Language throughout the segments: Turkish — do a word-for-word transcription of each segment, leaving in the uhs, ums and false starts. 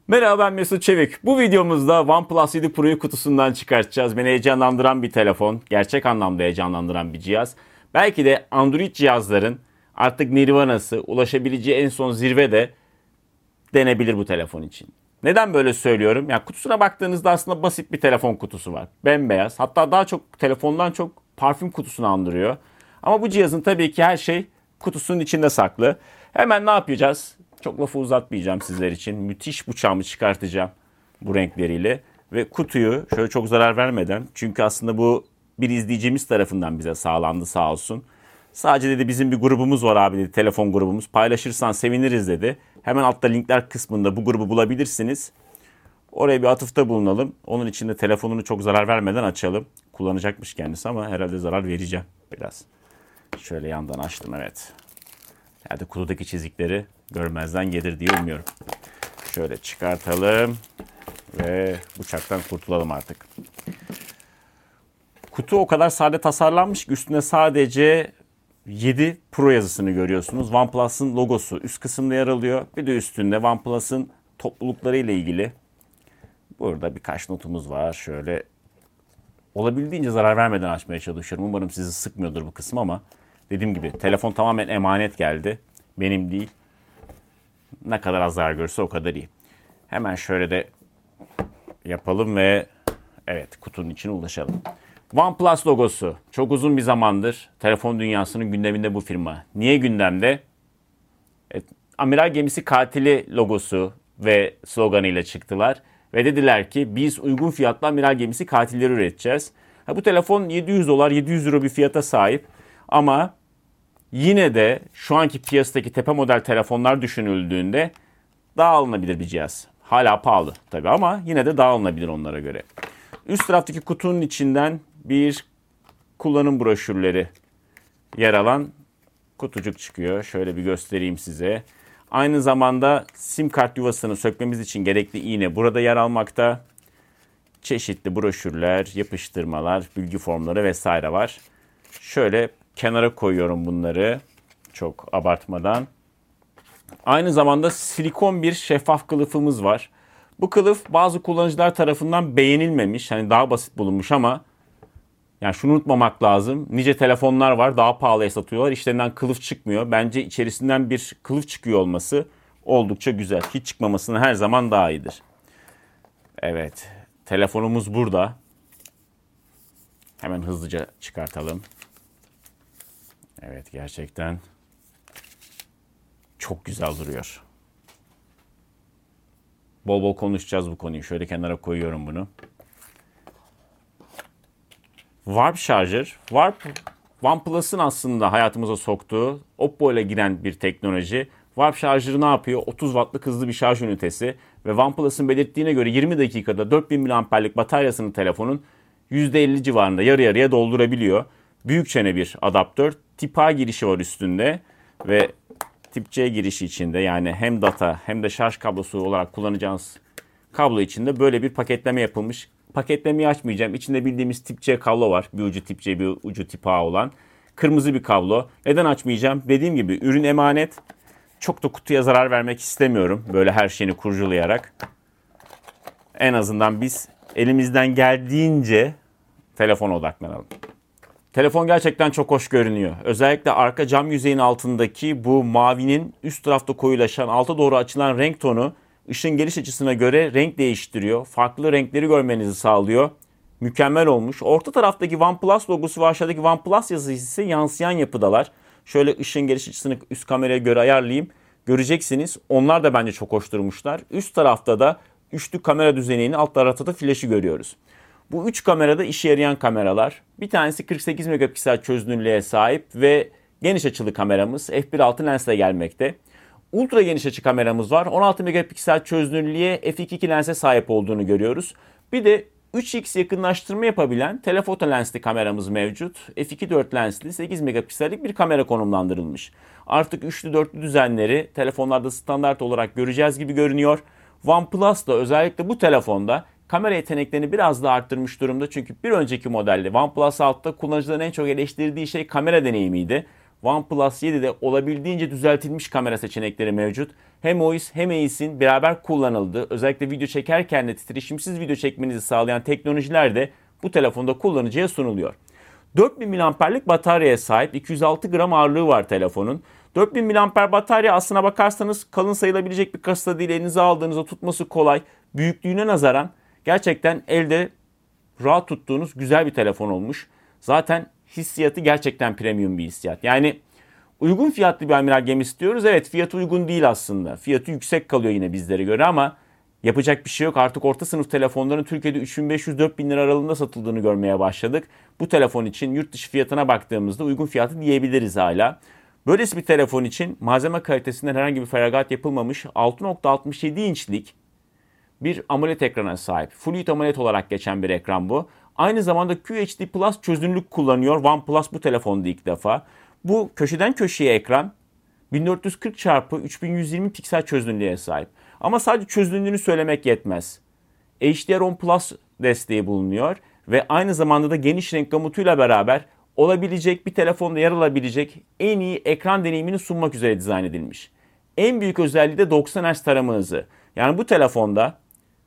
Merhaba, ben Mesut Çevik. Bu videomuzda OnePlus yedi Pro'yu kutusundan çıkartacağız. Beni heyecanlandıran bir telefon. Gerçek anlamda heyecanlandıran bir cihaz. Belki de Android cihazların artık nirvanası, ulaşabileceği en son zirve de denebilir bu telefon için. Neden böyle söylüyorum? Ya kutusuna baktığınızda aslında basit bir telefon kutusu var. Bembeyaz. Hatta daha çok telefondan çok parfüm kutusunu andırıyor. Ama bu cihazın tabii ki her şey kutusunun içinde saklı. Hemen ne yapacağız? Çok lafı uzatmayacağım sizler için. Müthiş bıçağımı çıkartacağım bu renkleriyle. Ve kutuyu şöyle çok zarar vermeden, çünkü aslında bu bir izleyicimiz tarafından bize sağlandı sağ olsun. Sadece dedi bizim bir grubumuz var abi dedi, telefon grubumuz. Paylaşırsan seviniriz dedi. Hemen altta linkler kısmında bu grubu bulabilirsiniz. Oraya bir atıfta bulunalım. Onun için de telefonunu çok zarar vermeden açalım. Kullanacakmış kendisi ama herhalde zarar vereceğim biraz. Şöyle yandan açtım, evet. Yani kutudaki çizikleri görmezden gelir diye umuyorum. Şöyle çıkartalım ve bıçaktan kurtulalım artık. Kutu o kadar sade tasarlanmış ki üstünde sadece yedi Pro yazısını görüyorsunuz. OnePlus'ın logosu üst kısımda yer alıyor. Bir de üstünde OnePlus'ın toplulukları ile ilgili burada birkaç notumuz var. Şöyle olabildiğince zarar vermeden açmaya çalışıyorum. Umarım sizi sıkmıyordur bu kısım ama dediğim gibi telefon tamamen emanet geldi. Benim değil. Ne kadar az zarar görürse o kadar iyi. Hemen şöyle de yapalım ve evet, kutunun içine ulaşalım. OnePlus logosu. Çok uzun bir zamandır telefon dünyasının gündeminde bu firma. Niye gündemde? Evet, amiral gemisi katili logosu ve sloganıyla çıktılar. Ve dediler ki biz uygun fiyatlı amiral gemisi katilleri üreteceğiz. Ha, bu telefon yedi yüz dolar, yedi yüz euro bir fiyata sahip. Ama yine de şu anki piyasadaki tepe model telefonlar düşünüldüğünde daha alınabilir bir cihaz. Hala pahalı tabii ama yine de daha alınabilir onlara göre. Üst taraftaki kutunun içinden bir kullanım broşürleri yer alan kutucuk çıkıyor. Şöyle bir göstereyim size. Aynı zamanda sim kart yuvasını sökmemiz için gerekli iğne burada yer almakta. Çeşitli broşürler, yapıştırmalar, bilgi formları vesaire var. Şöyle kenara koyuyorum bunları çok abartmadan. Aynı zamanda silikon bir şeffaf kılıfımız var. Bu kılıf bazı kullanıcılar tarafından beğenilmemiş. Hani daha basit bulunmuş ama yani şunu unutmamak lazım. Nice telefonlar var, daha pahalıya satıyorlar. İçlerinden kılıf çıkmıyor. Bence içerisinden bir kılıf çıkıyor olması oldukça güzel. Hiç çıkmamasını her zaman daha iyidir. Evet, telefonumuz burada. Hemen hızlıca çıkartalım. Evet, gerçekten çok güzel duruyor. Bol bol konuşacağız bu konuyu. Şöyle kenara koyuyorum bunu. Warp şarjör. Warp, OnePlus'ın aslında hayatımıza soktuğu Oppo ile giren bir teknoloji. Warp şarjörü ne yapıyor? otuz wattlık hızlı bir şarj ünitesi. Ve OnePlus'ın belirttiğine göre yirmi dakikada dört bin miliamperlik bataryasını telefonun yüzde elli civarında yarı yarıya doldurabiliyor. Büyük çene bir adaptör. Tip A girişi var üstünde. Ve Tip C girişi içinde, yani hem data hem de şarj kablosu olarak kullanacağınız kablo içinde böyle bir paketleme yapılmış. Paketlemeyi açmayacağım. İçinde bildiğimiz Tip C kablo var. Bir ucu Tip C, bir ucu Tip A olan. Kırmızı bir kablo. Neden açmayacağım? Dediğim gibi ürün emanet. Çok da kutuya zarar vermek istemiyorum. Böyle her şeyini kurcalayarak. En azından biz elimizden geldiğince telefona odaklanalım. Telefon gerçekten çok hoş görünüyor. Özellikle arka cam yüzeyin altındaki bu mavinin üst tarafta koyulaşan, alta doğru açılan renk tonu ışın geliş açısına göre renk değiştiriyor. Farklı renkleri görmenizi sağlıyor. Mükemmel olmuş. Orta taraftaki OnePlus logosu ve aşağıdaki OnePlus yazısı ise yansıyan yapıdalar. Şöyle ışın geliş açısını üst kameraya göre ayarlayayım. Göreceksiniz. Onlar da bence çok hoş durmuşlar. Üst tarafta da üçlü kamera düzenini, alt tarafta da flaşı görüyoruz. Bu üç kamerada işe yarayan kameralar. Bir tanesi kırk sekiz megapiksel çözünürlüğe sahip ve geniş açılı kameramız f bir nokta altı lensle gelmekte. Ultra geniş açı kameramız var. on altı megapiksel çözünürlüğe f iki nokta iki lense sahip olduğunu görüyoruz. Bir de üç x yakınlaştırma yapabilen telefoto lensli kameramız mevcut. f iki nokta dört lensli sekiz megapiksellik bir kamera konumlandırılmış. Artık üçlü dörtlü düzenleri telefonlarda standart olarak göreceğiz gibi görünüyor. OnePlus da özellikle bu telefonda kamera yeteneklerini biraz daha arttırmış durumda. Çünkü bir önceki modelde OnePlus altıda kullanıcıların en çok eleştirdiği şey kamera deneyimiydi. OnePlus yedide olabildiğince düzeltilmiş kamera seçenekleri mevcut. Hem O I S hem E I S'in beraber kullanıldığı, özellikle video çekerken de titreşimsiz video çekmenizi sağlayan teknolojiler de bu telefonda kullanıcıya sunuluyor. dört bin miliamperlik bataryaya sahip, iki yüz altı gram ağırlığı var telefonun. dört bin miliamper batarya aslına bakarsanız kalın sayılabilecek bir kasada değil, elinize aldığınızda tutması kolay. Büyüklüğüne nazaran gerçekten elde rahat tuttuğunuz güzel bir telefon olmuş. Zaten hissiyatı gerçekten premium bir hissiyat. Yani uygun fiyatlı bir amiral gemi istiyoruz. Evet, fiyatı uygun değil aslında. Fiyatı yüksek kalıyor yine bizlere göre ama yapacak bir şey yok. Artık orta sınıf telefonların Türkiye'de üç bin beş yüz dört bin lira aralığında satıldığını görmeye başladık. Bu telefon için yurt dışı fiyatına baktığımızda uygun fiyatı diyebiliriz hala. Böylesi bir telefon için malzeme kalitesinden herhangi bir feragat yapılmamış altı nokta altmış yedi inçlik bir AMOLED ekrana sahip. Fluid AMOLED olarak geçen bir ekran bu. Aynı zamanda Q H D Plus çözünürlük kullanıyor. OnePlus bu telefonda ilk defa. Bu köşeden köşeye ekran bin dört yüz kırk çarpı üç bin yüz yirmi piksel çözünürlüğe sahip. Ama sadece çözünürlüğünü söylemek yetmez. H D R on Plus desteği bulunuyor ve aynı zamanda da geniş renk gamutuyla beraber olabilecek, bir telefonda yer alabilecek en iyi ekran deneyimini sunmak üzere dizayn edilmiş. En büyük özelliği de doksan hertz tarama hızı. Yani bu telefonda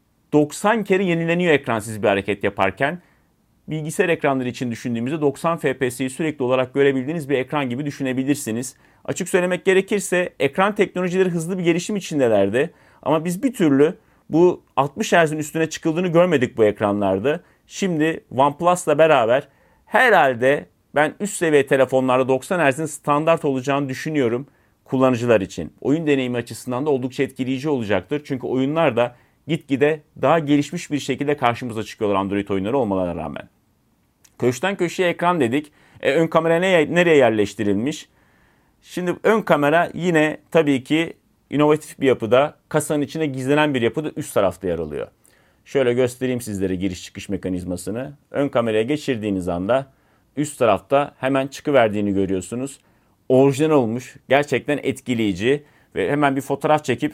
doksan kere yenileniyor ekran siz bir hareket yaparken. Bilgisayar ekranları için düşündüğümüzde doksan F P S'yi sürekli olarak görebildiğiniz bir ekran gibi düşünebilirsiniz. Açık söylemek gerekirse ekran teknolojileri hızlı bir gelişim içindelerdi. Ama biz bir türlü bu altmış hertz'in üstüne çıkıldığını görmedik bu ekranlarda. Şimdi OnePlus'la beraber herhalde ben üst seviye telefonlarda doksan hertz'in standart olacağını düşünüyorum kullanıcılar için. Oyun deneyimi açısından da oldukça etkileyici olacaktır. Çünkü oyunlar da gitgide daha gelişmiş bir şekilde karşımıza çıkıyorlar Android oyunları olmalarına rağmen. Köşten köşeye ekran dedik. E, ön kamera ne, nereye yerleştirilmiş? Şimdi ön kamera yine tabii ki inovatif bir yapıda, kasanın içine gizlenen bir yapıda üst tarafta yer alıyor. Şöyle göstereyim sizlere giriş çıkış mekanizmasını. Ön kameraya geçirdiğiniz anda üst tarafta hemen çıkıverdiğini görüyorsunuz. Orijinal olmuş, gerçekten etkileyici ve hemen bir fotoğraf çekip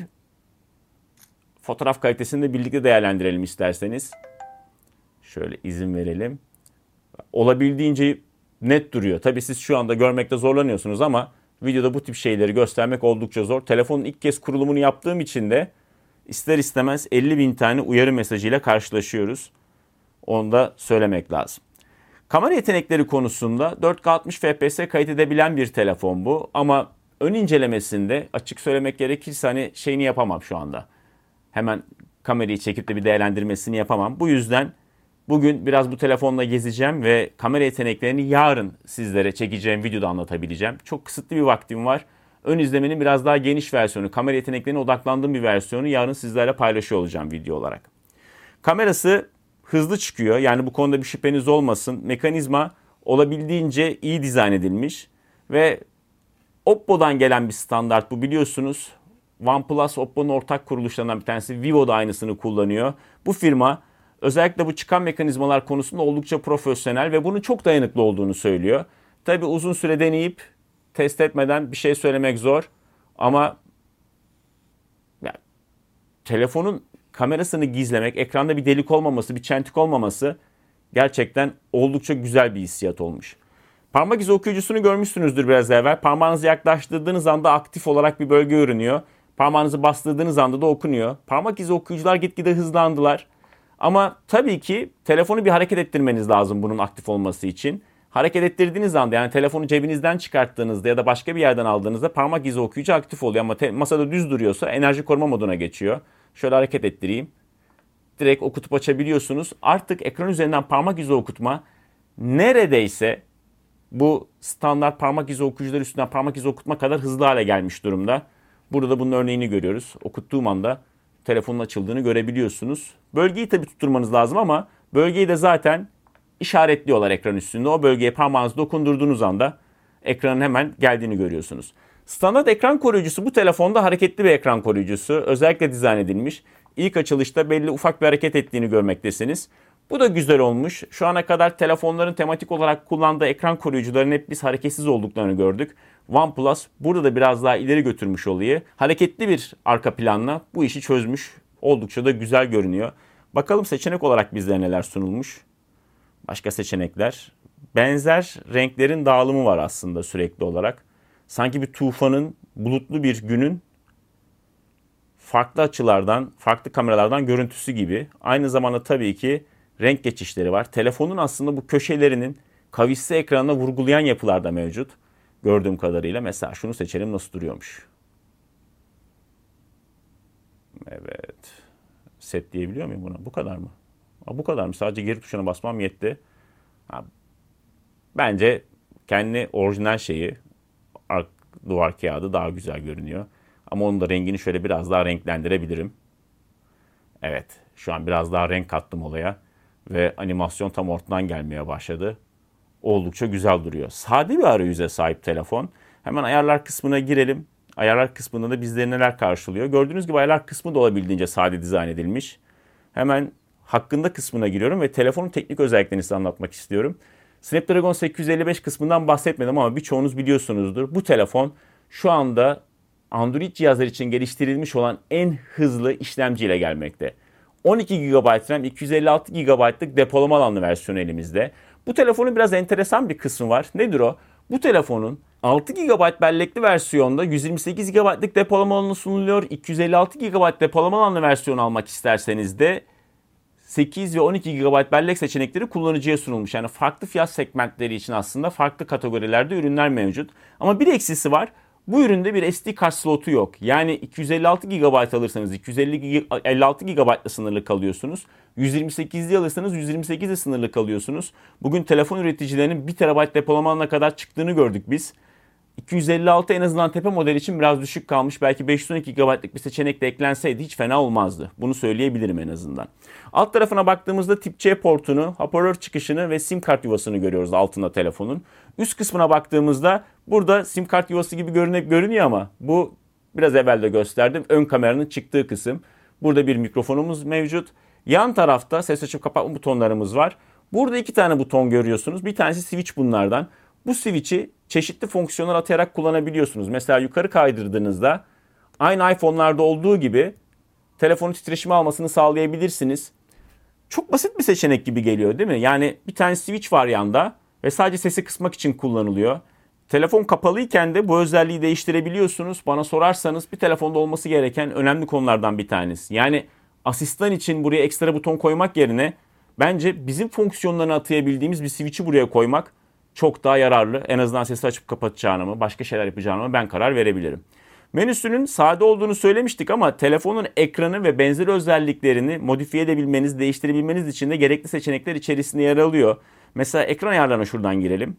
fotoğraf kalitesini de birlikte değerlendirelim isterseniz. Şöyle izin verelim. Olabildiğince net duruyor. Tabii siz şu anda görmekte zorlanıyorsunuz ama videoda bu tip şeyleri göstermek oldukça zor. Telefonun ilk kez kurulumunu yaptığım için de ister istemez elli bin tane uyarı mesajıyla karşılaşıyoruz. Onu da söylemek lazım. Kamera yetenekleri konusunda dört K altmış F P S kaydedebilen bir telefon bu. Ama ön incelemesinde açık söylemek gerekirse hani şeyini yapamam şu anda. Hemen kamerayı çekip de bir değerlendirmesini yapamam. Bu yüzden bugün biraz bu telefonla gezeceğim ve kamera yeteneklerini yarın sizlere çekeceğim videoda anlatabileceğim. Çok kısıtlı bir vaktim var. Ön izlemenin biraz daha geniş versiyonu, kamera yeteneklerine odaklandığım bir versiyonu yarın sizlerle paylaşıyor olacağım video olarak. Kamerası hızlı çıkıyor. Yani bu konuda bir şüpheniz olmasın. Mekanizma olabildiğince iyi dizayn edilmiş ve Oppo'dan gelen bir standart bu, biliyorsunuz. OnePlus, Oppo'nun ortak kuruluşlarından bir tanesi. Vivo da aynısını kullanıyor. Bu firma özellikle bu çıkan mekanizmalar konusunda oldukça profesyonel ve bunun çok dayanıklı olduğunu söylüyor. Tabii uzun süre deneyip test etmeden bir şey söylemek zor. Ama yani, telefonun kamerasını gizlemek, ekranda bir delik olmaması, bir çentik olmaması gerçekten oldukça güzel bir hissiyat olmuş. Parmak izi okuyucusunu görmüşsünüzdür biraz evvel. Parmağınızı yaklaştırdığınız anda aktif olarak bir bölge görünüyor. Parmağınızı bastırdığınız anda da okunuyor. Parmak izi okuyucular gitgide hızlandılar. Ama tabii ki telefonu bir hareket ettirmeniz lazım bunun aktif olması için. Hareket ettirdiğiniz anda, yani telefonu cebinizden çıkarttığınızda ya da başka bir yerden aldığınızda parmak izi okuyucu aktif oluyor. Ama te- masada düz duruyorsa enerji koruma moduna geçiyor. Şöyle hareket ettireyim. Direkt okutup açabiliyorsunuz. Artık ekran üzerinden parmak izi okutma neredeyse bu standart parmak izi okuyucular üstünden parmak izi okutma kadar hızlı hale gelmiş durumda. Burada da bunun örneğini görüyoruz. Okuttuğum anda telefonun açıldığını görebiliyorsunuz. Bölgeyi tabii tutturmanız lazım ama bölgeyi de zaten işaretliyorlar ekran üstünde. O bölgeye parmağınızı dokundurduğunuz anda ekranın hemen geldiğini görüyorsunuz. Standart ekran koruyucusu bu telefonda hareketli bir ekran koruyucusu. Özellikle dizayn edilmiş. İlk açılışta belli ufak bir hareket ettiğini görmektesiniz. Bu da güzel olmuş. Şu ana kadar telefonların tematik olarak kullandığı ekran koruyucuların hep biz hareketsiz olduklarını gördük. OnePlus burada da biraz daha ileri götürmüş olayı. Hareketli bir arka planla bu işi çözmüş. Oldukça da güzel görünüyor. Bakalım seçenek olarak bizlere neler sunulmuş. Başka seçenekler. benzer renklerin dağılımı var aslında sürekli olarak. Sanki bir tufanın, bulutlu bir günün farklı açılardan, farklı kameralardan görüntüsü gibi. Aynı zamanda tabii ki renk geçişleri var. Telefonun aslında bu köşelerinin kavisli ekranına vurgulayan yapılar da mevcut. Gördüğüm kadarıyla mesela şunu seçelim, nasıl duruyormuş. Evet. Set diyebiliyor muyum buna? Bu kadar mı? Ha, bu kadar mı? Sadece geri tuşuna basmam yetti. Ha, bence kendi orijinal şeyi, duvar kağıdı daha güzel görünüyor. Ama onun da rengini şöyle biraz daha renklendirebilirim. Evet, şu an biraz daha renk kattım olaya. Ve animasyon tam ortadan gelmeye başladı. Oldukça güzel duruyor. Sade bir arayüze sahip telefon. Hemen ayarlar kısmına girelim. Ayarlar kısmında da bizleri neler karşılıyor. Gördüğünüz gibi ayarlar kısmı da olabildiğince sade dizayn edilmiş. Hemen hakkında kısmına giriyorum ve telefonun teknik özelliklerini size anlatmak istiyorum. Snapdragon sekiz yüz elli beş kısmından bahsetmedim ama birçoğunuz biliyorsunuzdur. Bu telefon şu anda Android cihazlar için geliştirilmiş olan en hızlı işlemciyle gelmekte. on iki gigabayt RAM, iki yüz elli altı gigabaytlık depolama alanlı versiyonu elimizde. Bu telefonun biraz enteresan bir kısmı var. Nedir o? Bu telefonun altı gigabayt bellekli versiyonda yüz yirmi sekiz gigabaytlık depolama alanı sunuluyor. iki yüz elli altı gigabayt depolama alanlı versiyonu almak isterseniz de sekiz ve on iki gigabayt bellek seçenekleri kullanıcıya sunulmuş. Yani farklı fiyat segmentleri için aslında farklı kategorilerde ürünler mevcut. Ama bir eksisi var. Bu üründe bir S D kart slotu yok. Yani iki yüz elli altı gigabayt alırsanız iki yüz elli altı gigabaytla sınırlı kalıyorsunuz. yüz yirmi sekizli alırsanız yüz yirmi sekizle sınırlı kalıyorsunuz. Bugün telefon üreticilerinin bir terabayt depolama alanına kadar çıktığını gördük biz. iki yüz elli altı en azından tepe model için biraz düşük kalmış. Belki beş yüz on iki gigabaytlık bir seçenek de eklenseydi hiç fena olmazdı. Bunu söyleyebilirim en azından. Alt tarafına baktığımızda tip C portunu, hoparlör çıkışını ve sim kart yuvasını görüyoruz altında telefonun. Üst kısmına baktığımızda burada sim kart yuvası gibi görünüp görünüyor ama bu biraz evvel de gösterdim. Ön kameranın çıktığı kısım. Burada bir mikrofonumuz mevcut. Yan tarafta ses açıp kapatma butonlarımız var. Burada iki tane buton görüyorsunuz. Bir tanesi switch bunlardan. Bu switch'i çeşitli fonksiyonlar atayarak kullanabiliyorsunuz. Mesela yukarı kaydırdığınızda aynı iPhone'larda olduğu gibi telefonun titreşimi almasını sağlayabilirsiniz. Çok basit bir seçenek gibi geliyor değil mi? Yani bir tane switch var yanda ve sadece sesi kısmak için kullanılıyor. Telefon kapalıyken de bu özelliği değiştirebiliyorsunuz. Bana sorarsanız bir telefonda olması gereken önemli konulardan bir tanesi. Yani asistan için buraya ekstra buton koymak yerine bence bizim fonksiyonlarını atayabildiğimiz bir switch'i buraya koymak çok daha yararlı. En azından sesi açıp kapatacağına mı, başka şeyler yapacağına mı ben karar verebilirim. Menüsünün sade olduğunu söylemiştik ama telefonun ekranı ve benzeri özelliklerini modifiye edebilmeniz, değiştirebilmeniz için de gerekli seçenekler içerisinde yer alıyor. Mesela ekran ayarlarına şuradan girelim.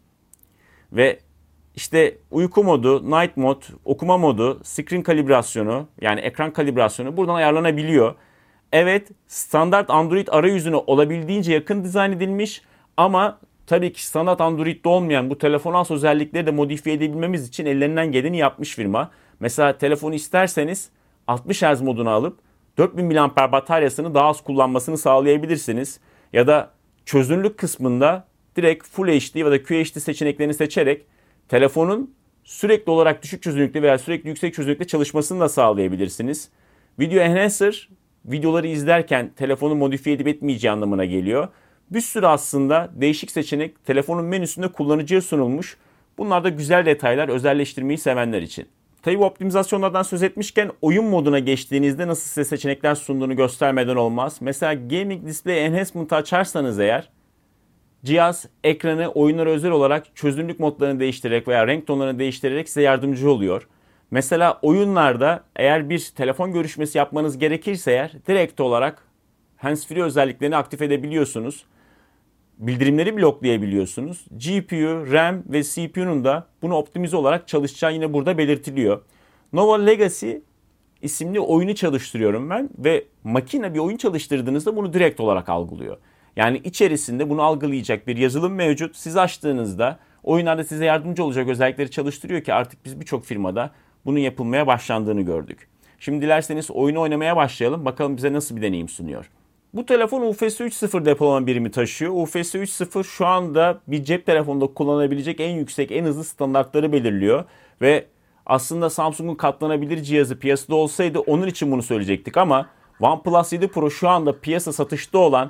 Ve işte uyku modu, night mod, okuma modu, screen kalibrasyonu yani ekran kalibrasyonu buradan ayarlanabiliyor. Evet, standart Android arayüzüne olabildiğince yakın dizayn edilmiş ama tabii ki standart Android'de olmayan bu telefon az özellikleri de modifiye edebilmemiz için ellerinden geleni yapmış firma. Mesela telefonu isterseniz altmış hertz moduna alıp dört bin miliamper bataryasını daha az kullanmasını sağlayabilirsiniz. Ya da çözünürlük kısmında direkt Full H D ya da Q H D seçeneklerini seçerek telefonun sürekli olarak düşük çözünürlükte veya sürekli yüksek çözünürlükte çalışmasını da sağlayabilirsiniz. Video Enhancer videoları izlerken telefonu modifiye edip etmeyeceği anlamına geliyor. Bir sürü aslında değişik seçenek telefonun menüsünde kullanıcıya sunulmuş. Bunlar da güzel detaylar özelleştirmeyi sevenler için. Tabii bu optimizasyonlardan söz etmişken oyun moduna geçtiğinizde nasıl size seçenekler sunduğunu göstermeden olmaz. Mesela Gaming Display Enhancement'ı açarsanız eğer cihaz ekranı oyunlara özel olarak çözünürlük modlarını değiştirerek veya renk tonlarını değiştirerek size yardımcı oluyor. Mesela oyunlarda eğer bir telefon görüşmesi yapmanız gerekirse eğer direkt olarak handsfree özelliklerini aktif edebiliyorsunuz. Bildirimleri bloklayabiliyorsunuz. G P U, RAM ve C P U'nun da bunu optimize olarak çalışacağı yine burada belirtiliyor. Nova Legacy isimli oyunu çalıştırıyorum ben ve makine bir oyun çalıştırdığınızda bunu direkt olarak algılıyor. Yani içerisinde bunu algılayacak bir yazılım mevcut. Siz açtığınızda oyunlarda size yardımcı olacak özellikleri çalıştırıyor ki artık biz birçok firmada bunun yapılmaya başlandığını gördük. Şimdi dilerseniz oyunu oynamaya başlayalım. Bakalım bize nasıl bir deneyim sunuyor. Bu telefon U F S üç nokta sıfır depolama birimi taşıyor. U F S üç nokta sıfır şu anda bir cep telefonunda kullanabilecek en yüksek, en hızlı standartları belirliyor. Ve aslında Samsung'un katlanabilir cihazı piyasada olsaydı onun için bunu söyleyecektik ama OnePlus yedi Pro şu anda piyasa satışta olan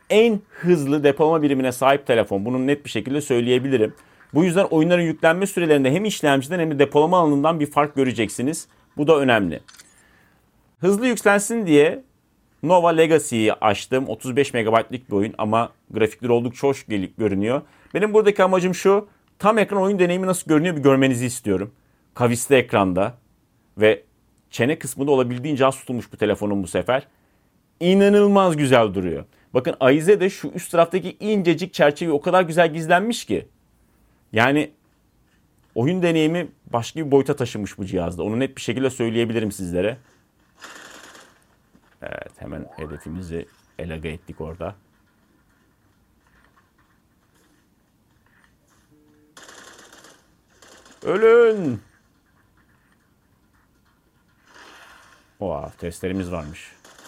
en hızlı depolama birimine sahip telefon. Bunu net bir şekilde söyleyebilirim. Bu yüzden oyunların yüklenme sürelerinde hem işlemciden hem de depolama alanından bir fark göreceksiniz. Bu da önemli. Hızlı yükselsin diye Nova Legacy'yi açtım. otuz beş megabaytlık bir oyun ama grafikleri oldukça hoş görünüyor. Benim buradaki amacım şu. Tam ekran oyun deneyimi nasıl görünüyor bir görmenizi istiyorum. Kavisli ekranda ve çene kısmı da olabildiğince az tutulmuş bu telefonun bu sefer. İnanılmaz güzel duruyor. Bakın ahize de şu üst taraftaki incecik çerçeve o kadar güzel gizlenmiş ki. Yani oyun deneyimi başka bir boyuta taşımış bu cihazda. Onu net bir şekilde söyleyebilirim sizlere. Evet, hemen hedefimizi elage ettik orada. Ölün! Oha, testlerimiz varmış.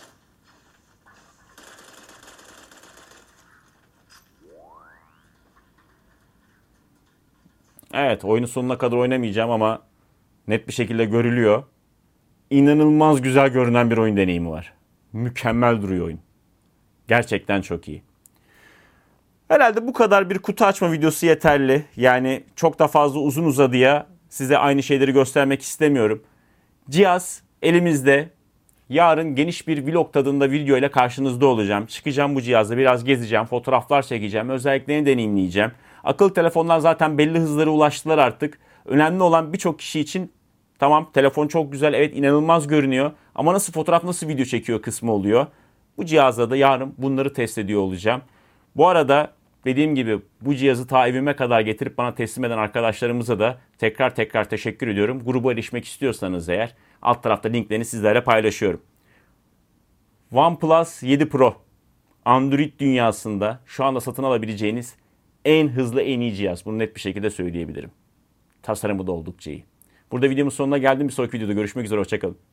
Evet, oyunun sonuna kadar oynamayacağım ama net bir şekilde görülüyor. İnanılmaz güzel görünen bir oyun deneyimi var. Mükemmel duruyor oyun. Gerçekten çok iyi. Herhalde bu kadar bir kutu açma videosu yeterli. Yani çok da fazla uzun uzadıya size aynı şeyleri göstermek istemiyorum. Cihaz elimizde. Yarın geniş bir vlog tadında video ile karşınızda olacağım. Çıkacağım bu cihazla biraz gezeceğim, fotoğraflar çekeceğim, özelliklerini deneyimleyeceğim. Akıllı telefonlar zaten belli hızlara ulaştılar artık. Önemli olan birçok kişi için tamam telefon çok güzel, evet inanılmaz görünüyor ama nasıl fotoğraf nasıl video çekiyor kısmı oluyor. Bu cihazla da yarın bunları test ediyor olacağım. Bu arada dediğim gibi bu cihazı ta evime kadar getirip bana teslim eden arkadaşlarımıza da tekrar tekrar teşekkür ediyorum. Gruba erişmek istiyorsanız eğer alt tarafta linklerini sizlerle paylaşıyorum. OnePlus yedi Pro Android dünyasında şu anda satın alabileceğiniz en hızlı en iyi cihaz. Bunu net bir şekilde söyleyebilirim. Tasarımı da oldukça iyi. Burada videomun sonuna geldim. Bir sonraki videoda görüşmek üzere. Hoşçakalın.